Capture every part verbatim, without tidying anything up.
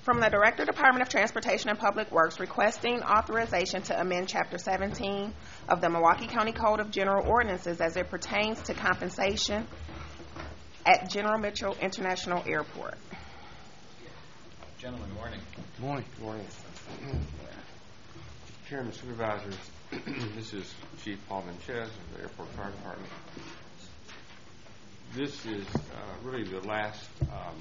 From the Director, Department of Transportation and Public Works, requesting authorization to amend Chapter seventeen of the Milwaukee County Code of General Ordinances as it pertains to compensation at General Mitchell International Airport. Gentlemen, morning. Morning. Morning. Chairman, Supervisors, this is Chief Paul Vinchez of the Airport Fire Department. This is uh, really the last um,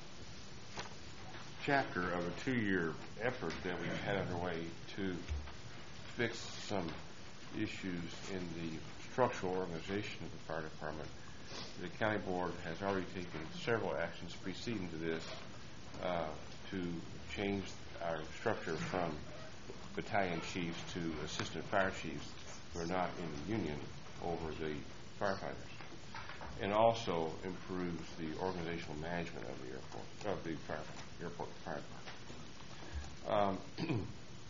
chapter of a two-year effort that we've had underway to fix some issues in the structural organization of the fire department. The county board has already taken several actions preceding to this uh, to change our structure from battalion chiefs to assistant fire chiefs who are not in the union over the firefighters, and also improves the organizational management of the airport, of the fire, airport fire department. Um,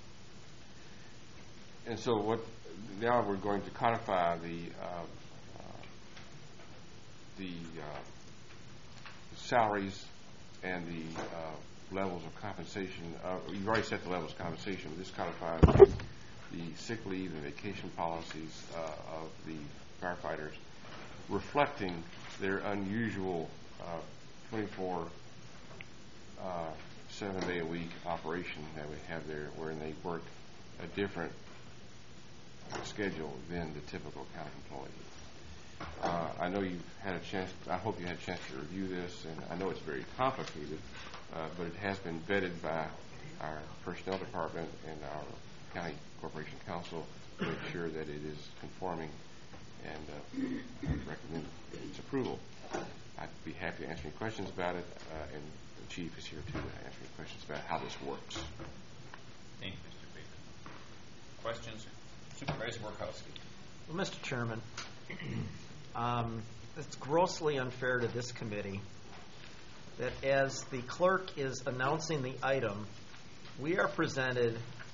and so what now we're going to codify the uh, uh, the uh, salaries and the uh, levels of compensation. Uh, you've already set the levels of compensation. This codifies the sick leave and vacation policies uh, of the firefighters, reflecting their unusual uh, twenty-four uh, seven day a week operation that we have there, wherein they work a different schedule than the typical county employee. Uh, I know you've had a chance, I hope you had a chance to review this, and I know it's very complicated, uh, but it has been vetted by our personnel department and our county corporation council to make sure that it is conforming, and uh, I recommend its approval. I'd be happy to answer any questions about it, uh, and the chief is here too to answer any questions about how this works. Thank you, Mister Bateman. Questions? Supervisor Borkowski. Well, Mister Chairman, um, it's grossly unfair to this committee that as the clerk is announcing the item, we are presented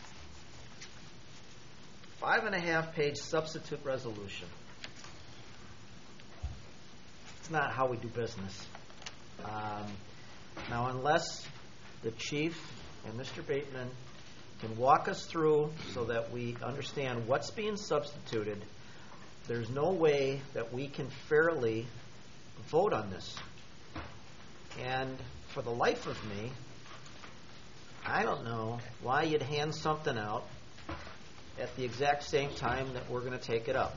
five and a half page substitute resolution. It's not how we do business. Um, now, unless the chief and Mister Bateman can walk us through so that we understand what's being substituted, there's no way that we can fairly vote on this. And for the life of me, I don't know why you'd hand something out at the exact same time that we're going to take it up.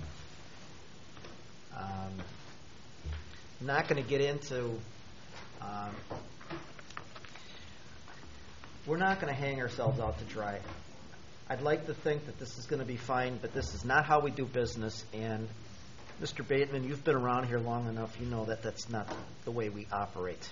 Um, I'm not going to get into... Um, we're not going to hang ourselves out to dry. I'd like to think that this is going to be fine, but this is not how we do business. And Mister Bateman, you've been around here long enough. You know that that's not the way we operate.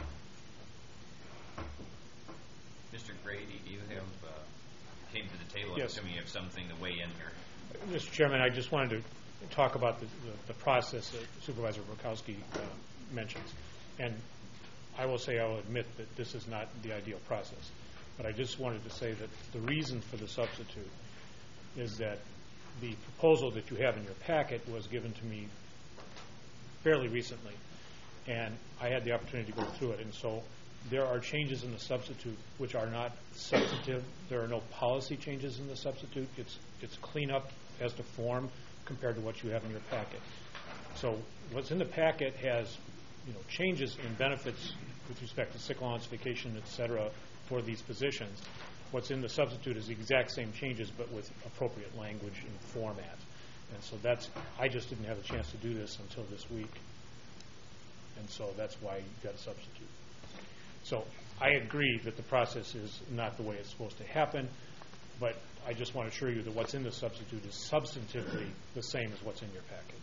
Mister Grady, do you have uh, came to the table? Yes. I'm assuming you have something to weigh in here. Mister Chairman, I just wanted to talk about the, the, the process that Supervisor Borkowski uh, mentions. And I will say, I'll admit that this is not the ideal process. But I just wanted to say that the reason for the substitute is that the proposal that you have in your packet was given to me fairly recently, and I had the opportunity to go through it. And so there are changes in the substitute which are not substantive. There are no policy changes in the substitute. It's it's cleanup as to form compared to what you have in your packet. So what's in the packet has, you know, changes in benefits with respect to sick allowance, vacation, et cetera, for these positions. What's in the substitute is the exact same changes, but with appropriate language and format. And so that's, I just didn't have a chance to do this until this week. And so that's why you got a substitute. So I agree that the process is not the way it's supposed to happen, but I just want to assure you that what's in the substitute is substantively the same as what's in your packet.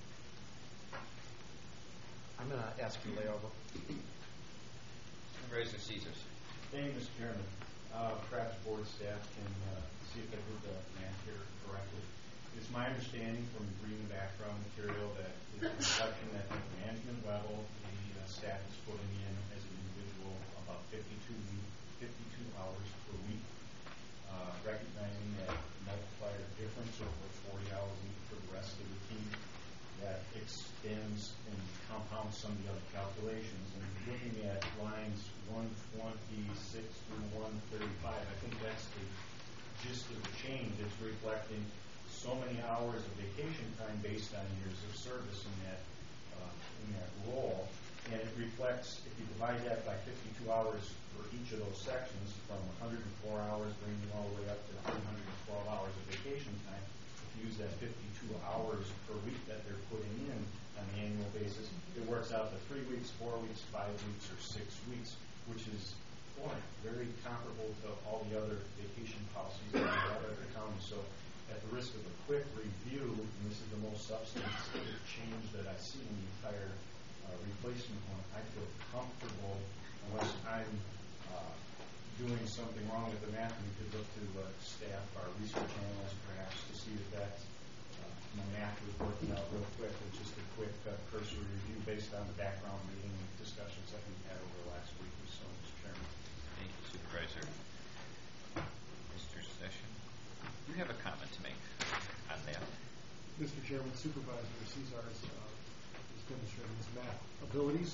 I'm going to ask for layover. Supervisor Caesars. Thank you, Mister Chairman. Uh, perhaps board staff can uh, see if they heard the man here correctly. It's my understanding from reading background material that it's a reflection that at the management level, the uh, staff is putting in as an individual about fifty-two, fifty-two hours per week, uh, recognizing that multiplier difference over forty hours a week for the rest of the team that extends and compounds some of the other calculations. And looking at lines one twenty-six through one thirty-five, I think that's the gist of the change. It's reflecting so many hours of vacation time based on years of service in that uh, in that role. And it reflects, if you divide that by fifty-two hours for each of those sections, from one hundred four hours bringing all the way up to three hundred twelve hours of vacation time, if you use that fifty-two hours per week that they're putting in on an annual basis, it works out to three weeks, four weeks, five weeks, or six weeks, which is, boy, very comparable to all the other vacation policies in the other counties. So at the risk of a quick review, and this is the most substantive change that I see in the entire uh, replacement one, I feel comfortable, unless I'm uh, doing something wrong with the math, and we could look to uh, staff, our research analysts perhaps, to see if that uh, my math was working out real quick with just a quick uh, cursory review based on the background reading and discussions that we've had over the last week or so, Mister Chairman. Thank you, Supervisor. Mister Session, you have a comment to make on that. Mister Chairman, Supervisor Cesar's uh, is demonstrating his math abilities.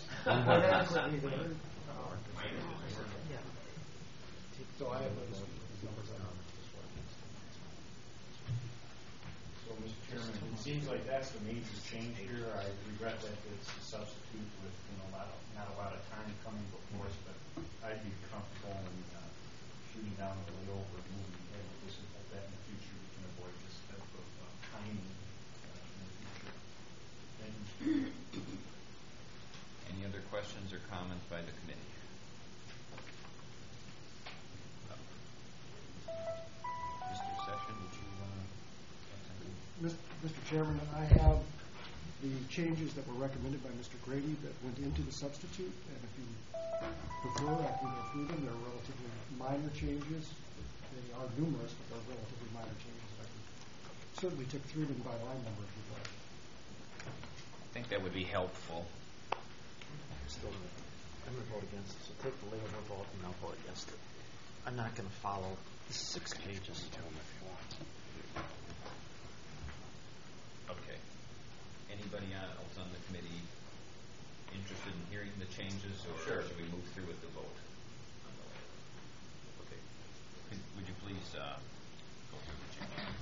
So I have those numbers on. So, Mister Chairman, it seems like that's the major change here. I regret that it's a substitute with you know, a lot of, not a lot of time coming before us, but I'd be comfortable in uh, shooting down the way over and moving ahead with this. And hope that in the future we can avoid this type of uh, timing uh, in the future. Thank you. Any other questions or comments by the committee? Mister Session, would you want to add something? Mister Chairman, I have the changes that were recommended by Mister Grady that went into the substitute, and if you prefer, I can go through them. They're relatively minor changes. They are numerous, but they're relatively minor changes. I can certainly tick through them by line number if you'd like. I think that would be helpful. Still, I'm going to vote against it. So take the labor vote, and I'll vote against it. I'm not going to follow the six pages. Tell them if you want. Okay. Anybody else on the committee interested in hearing the changes, or Sure. should we move through with the vote? Okay. Could, would you please uh, go through the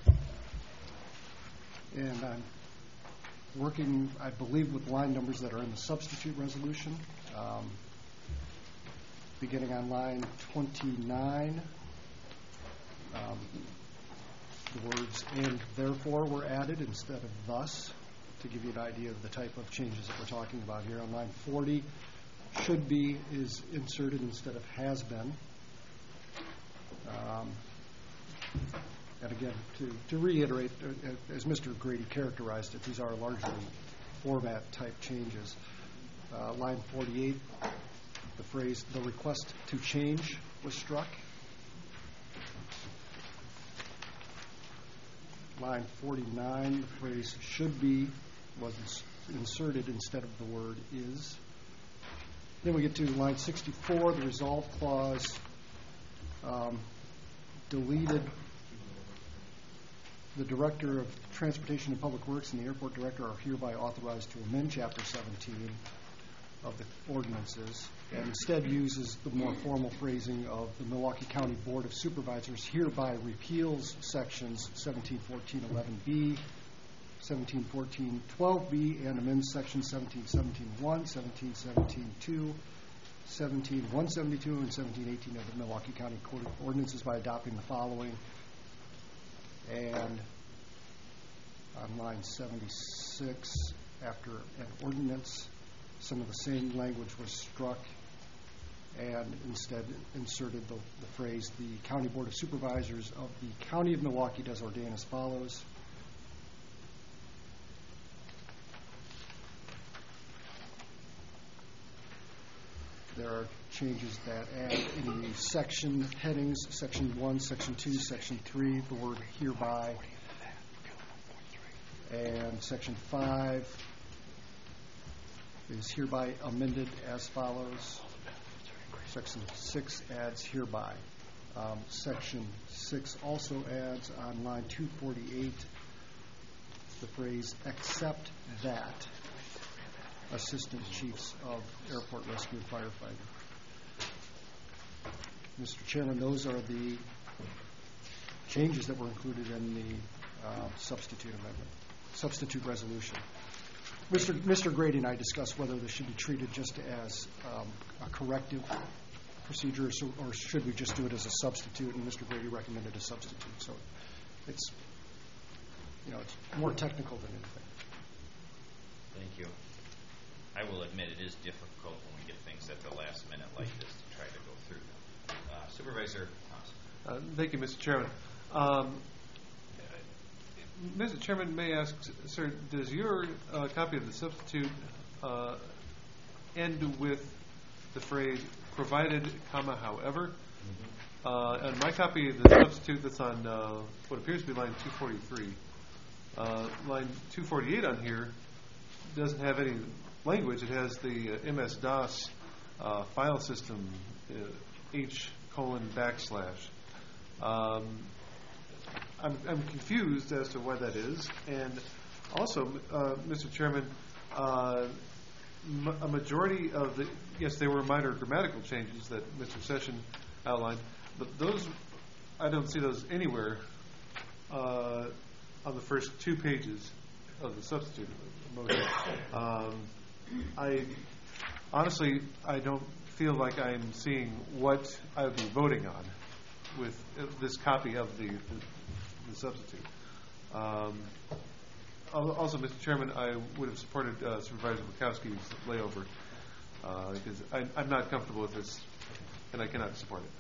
changes? And I'm working, I believe, with line numbers that are in the substitute resolution. Um, beginning on line twenty-nine, um, the words "and therefore" were added instead of "thus," to give you an idea of the type of changes that we're talking about here. On line forty, "should be" is inserted instead of "has been." Um, And again, to, to reiterate, uh, as Mister Grady characterized it, these are largely format-type changes. Uh, line forty-eight, the phrase "the request to change" was struck. Line forty-nine, the phrase "should be" was inserted instead of the word "is." Then we get to line sixty-four, the resolve clause um, deleted. The Director of Transportation and Public Works and the Airport Director are hereby authorized to amend Chapter seventeen of the ordinances, and instead uses the more formal phrasing of the Milwaukee County Board of Supervisors hereby repeals sections seventeen fourteen eleven B, seventeen fourteen twelve B, and amends sections seventeen seventeen one, seventeen seventeen two, seventeen one seventy-two, and seventeen eighteen of the Milwaukee County Code of Ordinances by adopting the following. And on line seventy-six, after an ordinance, some of the same language was struck and instead inserted the, the phrase, "the County Board of Supervisors of the County of Milwaukee does ordain as follows." There are changes that add in the section headings, section one, section two, section three, the word "hereby." And section five is hereby amended as follows. Section six adds "hereby." Um, section six also adds on line two forty-eight the phrase "except that." Assistant Chiefs of Airport Rescue and Firefighter. Mister Chairman, those are the changes that were included in the uh, substitute amendment, substitute resolution. Mister Mister Grady and I discussed whether this should be treated just as um, a corrective procedure, so, or should we just do it as a substitute? And Mister Grady recommended a substitute. So it's, you know, it's more technical than anything. Thank you. I will admit it is difficult when we get things at the last minute like this to try to go through them. Uh, Supervisor Thompson. Uh, thank you, Mister Chairman. Um, Mister Chairman, may I ask, sir, does your uh, copy of the substitute uh, end with the phrase "provided, comma, however"? Mm-hmm. uh, and my copy of the substitute that's on uh, what appears to be line two forty-three, uh, line two forty-eight on here doesn't have any language. It has the uh, M S DOS uh, file system uh, H colon backslash. Um, I'm, I'm confused as to why that is, and also, uh, Mister Chairman, uh, m- a majority of the yes, they were minor grammatical changes that Mister Session outlined, but those I don't see those anywhere uh, on the first two pages of the substitute motion. Um, I honestly, I don't feel like I'm seeing what I would be voting on with uh, this copy of the, the, the substitute. Um, al- also, Mister Chairman, I would have supported uh, Supervisor Bukowski's layover uh, because I, I'm not comfortable with this, and I cannot support it.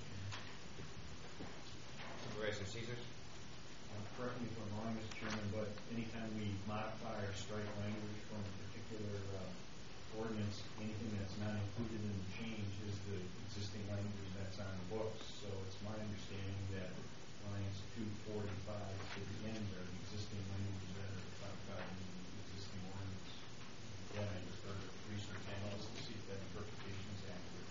Supervisor Caesars. Uh, correct me if I'm wrong, Mister Chairman, but anytime we modify or strike language from a particular uh, ordinance, anything that's not included in the change is the existing language that's on the books. So it's my understanding that lines two forty-five to the end are the existing language that are talked about in the existing ordinance. Again, I defer to research analysts to see if that interpretation is accurate.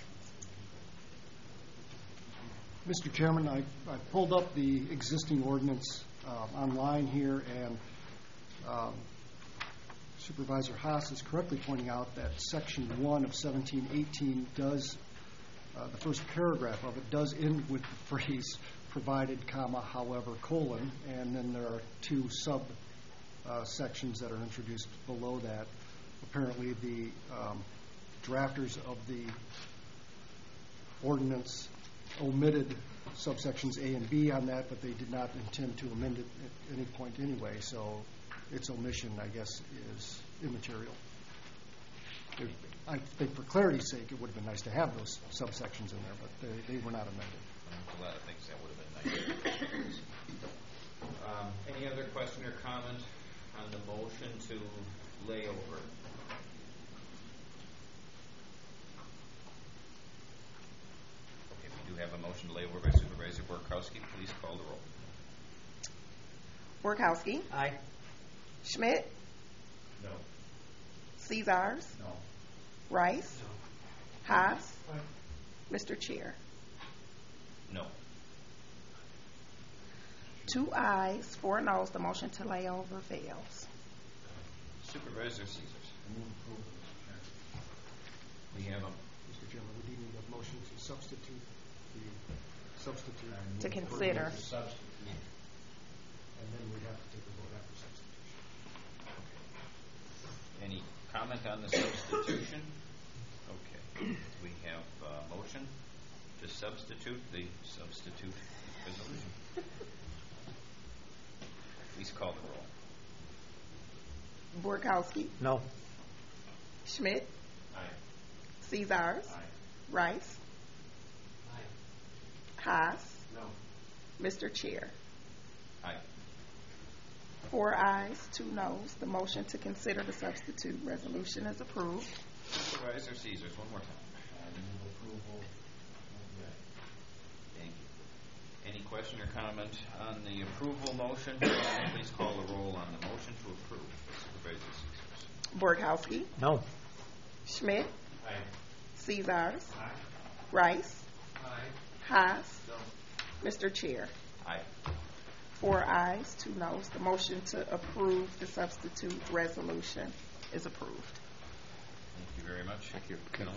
Mister Chairman, I, I pulled up the existing ordinance uh, online here, and um, Supervisor Haas is correctly pointing out that Section one of seventeen eighteen does, uh, the first paragraph of it does end with the phrase provided, comma, however, colon, and then there are two sub uh, sections that are introduced below that. Apparently the um, drafters of the ordinance omitted subsections A and B on that, but they did not intend to amend it at any point anyway, so its omission, I guess, is immaterial. It, I think for clarity's sake, it would have been nice to have those subsections in there, but they, they were not amended. There's a lot of things that would have been nice. um, any other question or comment on the motion to lay over? Okay, we do have a motion to lay over by Supervisor Borkowski. Please call the roll. Borkowski. Aye. Schmidt. No. Caesars. No. Rice. Haas. Mister Chair. No. Two ayes, four noes. The motion to lay over fails. Supervisor Caesars. Move approval, Mister Chairman. We have a Mister Chairman, we do need a motion to substitute the substitute. I move To consider. approval to substitute. And then we have to take a vote after substitution. Any comment on the substitution? Okay. We have a motion to substitute the substitute resolution. Please call the roll. Borkowski. No. Schmidt. Aye. Caesars. Aye. Rice. Aye. Haas. No. Mister Chair. Aye. Four ayes, two noes. The motion to consider the substitute resolution is approved. Supervisor Caesars, one more time. I move approval of that. Thank you. Any question or comment on the approval motion? Please call the roll on the motion to approve. Supervisor Caesars. Borkowski. No. Schmidt. Aye. Caesars. Aye. Rice. Aye. Haas. No. Mister Chair. Aye. Four ayes, two noes. The motion to approve the substitute resolution is approved. Thank you.